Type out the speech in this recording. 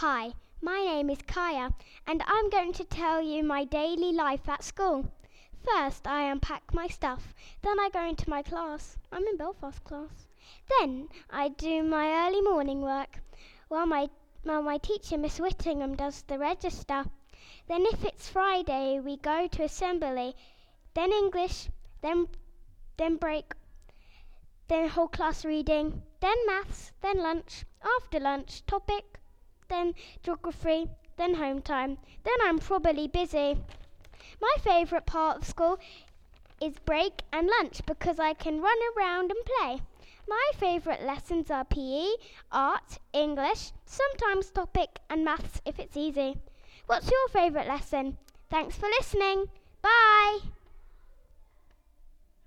Hi, my name is Kaya, and I'm going to tell you my daily life at school. First, I unpack my stuff. Then I go into my class. I'm in Belfast class. Then I do my early morning work while my teacher, Miss Whittingham, does the register. Then if it's Friday, we go to assembly. Then English, then break, then whole class reading, then maths, then lunch, after lunch, topic, then geography, then home time. Then I'm probably busy. My favourite part of school is break and lunch because I can run around and play. My favourite lessons are PE, art, English, sometimes topic and maths if it's easy. What's your favourite lesson? Thanks for listening. Bye!